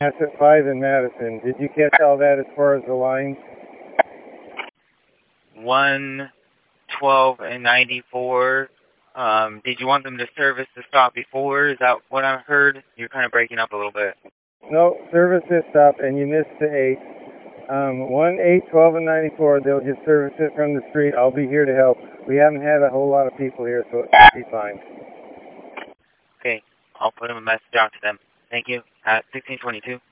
Asset 5 in Madison. Did you catch all that as far as the lines? 1, 12, and 94. Did you want them to service the stop before? Is that what I heard? You're kind of breaking up a little bit. No, service this stop, and you missed the 8. 1, 8, 12, and 94, they'll just service it from the street. I'll be here to help. We haven't had a whole lot of people here, so it'll be fine. Okay, I'll put them a message out to them. Thank you. At 1622.